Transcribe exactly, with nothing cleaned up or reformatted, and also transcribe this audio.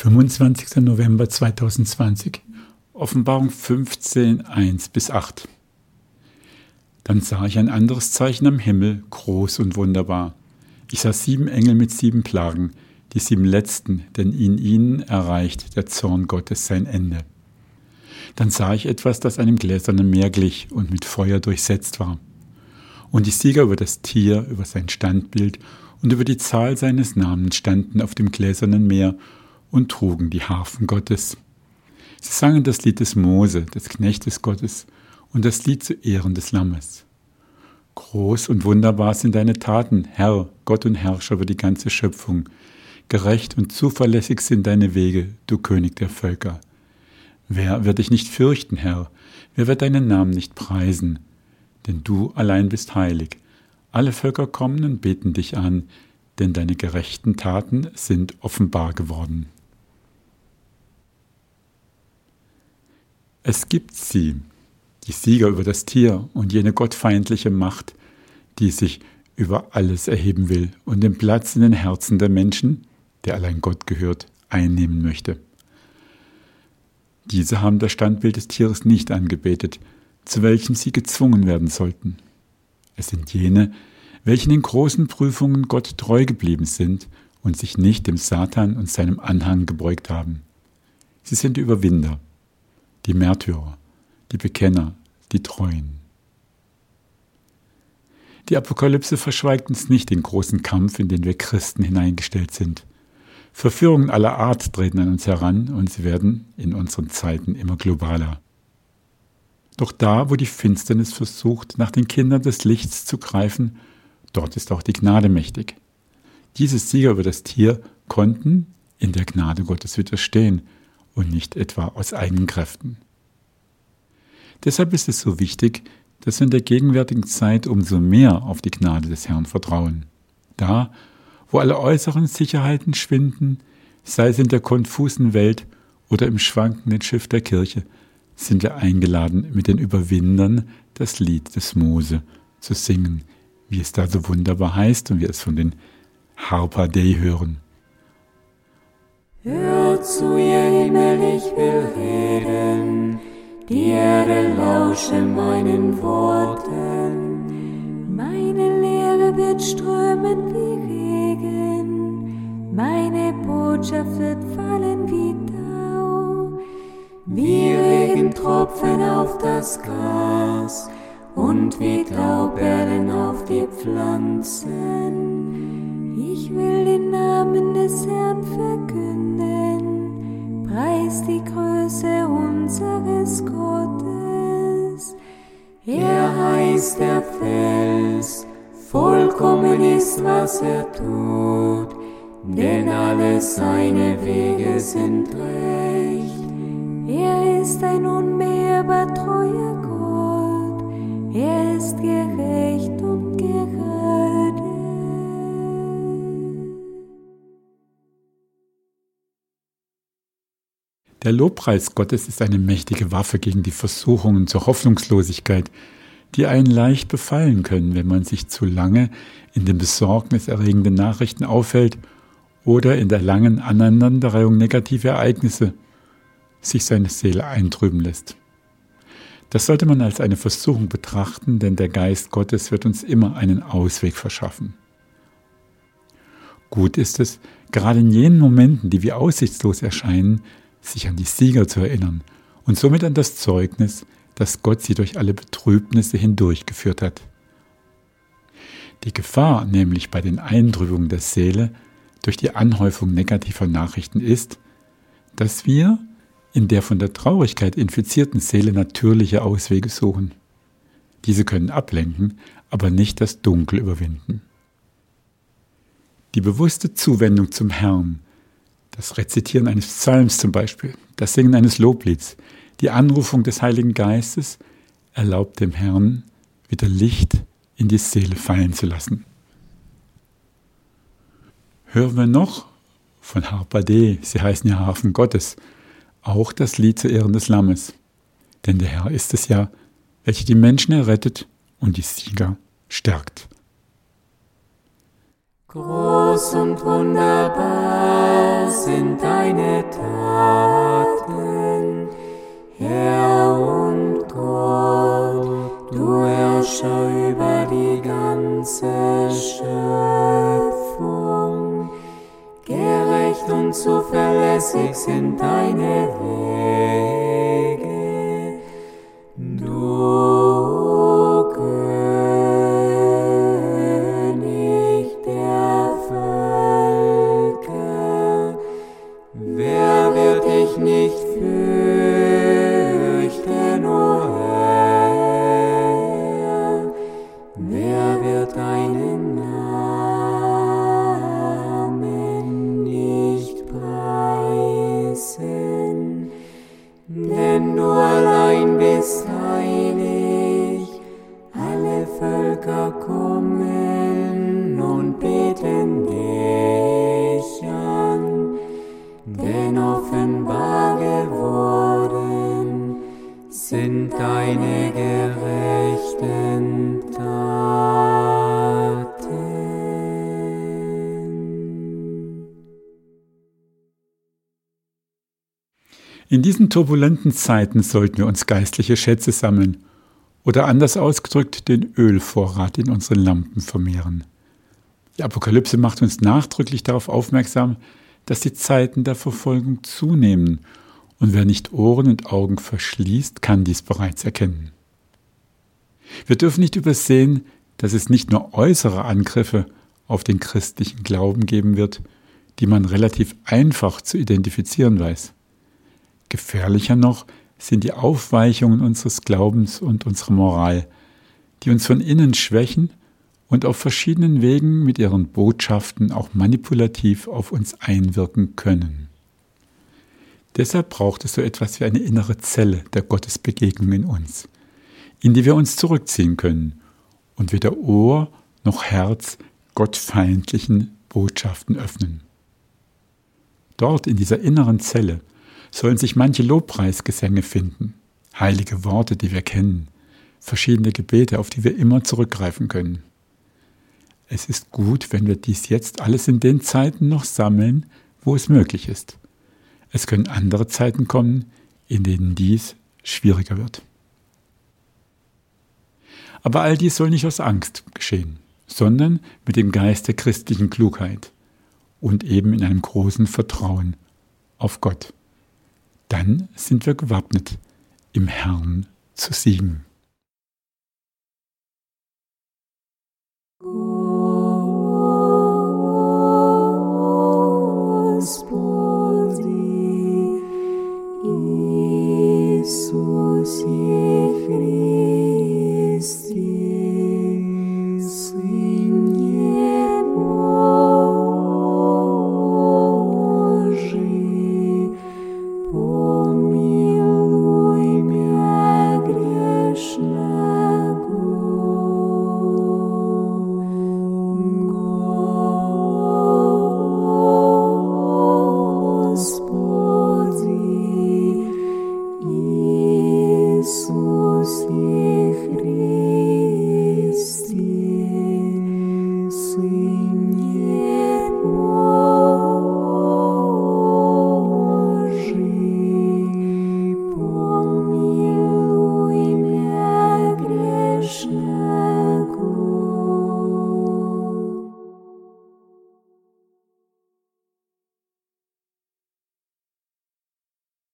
fünfundzwanzigster November zweitausendzwanzig, Offenbarung fünfzehn, eins bis acht. Dann sah ich ein anderes Zeichen am Himmel, groß und wunderbar. Ich sah sieben Engel mit sieben Plagen, die sieben letzten, denn in ihnen erreicht der Zorn Gottes sein Ende. Dann sah ich etwas, das einem gläsernen Meer glich und mit Feuer durchsetzt war. Und die Sieger über das Tier, über sein Standbild und über die Zahl seines Namens standen auf dem gläsernen Meer und trugen die Harfen Gottes. Sie sangen das Lied des Mose, des Knechtes Gottes, und das Lied zu Ehren des Lammes. Groß und wunderbar sind deine Taten, Herr, Gott und Herrscher über die ganze Schöpfung. Gerecht und zuverlässig sind deine Wege, du König der Völker. Wer wird dich nicht fürchten, Herr? Wer wird deinen Namen nicht preisen? Denn du allein bist heilig. Alle Völker kommen und beten dich an, denn deine gerechten Taten sind offenbar geworden. Es gibt sie, die Sieger über das Tier und jene gottfeindliche Macht, die sich über alles erheben will und den Platz in den Herzen der Menschen, der allein Gott gehört, einnehmen möchte. Diese haben das Standbild des Tieres nicht angebetet, zu welchem sie gezwungen werden sollten. Es sind jene, welche in großen Prüfungen Gott treu geblieben sind und sich nicht dem Satan und seinem Anhang gebeugt haben. Sie sind die Überwinder, die Märtyrer, die Bekenner, die Treuen. Die Apokalypse verschweigt uns nicht den großen Kampf, in den wir Christen hineingestellt sind. Verführungen aller Art treten an uns heran und sie werden in unseren Zeiten immer globaler. Doch da, wo die Finsternis versucht, nach den Kindern des Lichts zu greifen, dort ist auch die Gnade mächtig. Diese Sieger über das Tier konnten in der Gnade Gottes widerstehen und nicht etwa aus eigenen Kräften. Deshalb ist es so wichtig, dass wir in der gegenwärtigen Zeit umso mehr auf die Gnade des Herrn vertrauen. Da, wo alle äußeren Sicherheiten schwinden, sei es in der konfusen Welt oder im schwankenden Schiff der Kirche, sind wir eingeladen, mit den Überwindern das Lied des Mose zu singen, wie es da so wunderbar heißt und wir es von den Harpa Dei hören. Hört zu, ihr Himmel, ich will reden, die Erde lausche meinen Worten. Meine Lehre wird strömen wie Regen, meine Botschaft wird fallen wie Tau, wie Regentropfen auf das Gras und wie Tauperlen auf die Pflanzen. Ich will den Namen des Herrn verkünden, preis die Größe unseres Gottes. Er heißt der Fels, vollkommen ist, was er tut, denn alle seine Wege sind recht. Er ist ein unbeirrbar treuer Gott, er ist gerecht und gerade. Der Lobpreis Gottes ist eine mächtige Waffe gegen die Versuchungen zur Hoffnungslosigkeit, die einen leicht befallen können, wenn man sich zu lange in den besorgniserregenden Nachrichten aufhält oder in der langen Aneinanderreihung negativer Ereignisse sich seine Seele eintrüben lässt. Das sollte man als eine Versuchung betrachten, denn der Geist Gottes wird uns immer einen Ausweg verschaffen. Gut ist es, gerade in jenen Momenten, die wie aussichtslos erscheinen, sich an die Sieger zu erinnern und somit an das Zeugnis, dass Gott sie durch alle Betrübnisse hindurchgeführt hat. Die Gefahr nämlich bei den Eintrübungen der Seele durch die Anhäufung negativer Nachrichten ist, dass wir in der von der Traurigkeit infizierten Seele natürliche Auswege suchen. Diese können ablenken, aber nicht das Dunkel überwinden. Die bewusste Zuwendung zum Herrn, das Rezitieren eines Psalms zum Beispiel, das Singen eines Loblieds, die Anrufung des Heiligen Geistes erlaubt dem Herrn, wieder Licht in die Seele fallen zu lassen. Hören wir noch von Harpa Dei, sie heißen ja Harfen Gottes, auch das Lied zu Ehren des Lammes. Denn der Herr ist es ja, welcher die Menschen errettet und die Sieger stärkt. Groß und wunderbar sind deine Taten, Herr und Gott, du Herrscher über die ganze Schöpfung. Gerecht und zuverlässig sind deine Wege, du König der Völker. Wer wird dich nicht fürchten, o Herr? Wer wird deinen Namen nicht preisen? Denn du allein bist heilig, alle Völker kommen und beten dich an, denn offenbar geworden sind deine gerechten Taten. In diesen turbulenten Zeiten sollten wir uns geistliche Schätze sammeln oder anders ausgedrückt den Ölvorrat in unseren Lampen vermehren. Die Apokalypse macht uns nachdrücklich darauf aufmerksam, dass die Zeiten der Verfolgung zunehmen, und wer nicht Ohren und Augen verschließt, kann dies bereits erkennen. Wir dürfen nicht übersehen, dass es nicht nur äußere Angriffe auf den christlichen Glauben geben wird, die man relativ einfach zu identifizieren weiß. Gefährlicher noch sind die Aufweichungen unseres Glaubens und unserer Moral, die uns von innen schwächen und auf verschiedenen Wegen mit ihren Botschaften auch manipulativ auf uns einwirken können. Deshalb braucht es so etwas wie eine innere Zelle der Gottesbegegnung in uns, in die wir uns zurückziehen können und weder Ohr noch Herz gottfeindlichen Botschaften öffnen. Dort in dieser inneren Zelle sollen sich manche Lobpreisgesänge finden, heilige Worte, die wir kennen, verschiedene Gebete, auf die wir immer zurückgreifen können. Es ist gut, wenn wir dies jetzt alles in den Zeiten noch sammeln, wo es möglich ist. Es können andere Zeiten kommen, in denen dies schwieriger wird. Aber all dies soll nicht aus Angst geschehen, sondern mit dem Geist der christlichen Klugheit und eben in einem großen Vertrauen auf Gott. Dann sind wir gewappnet, im Herrn zu siegen.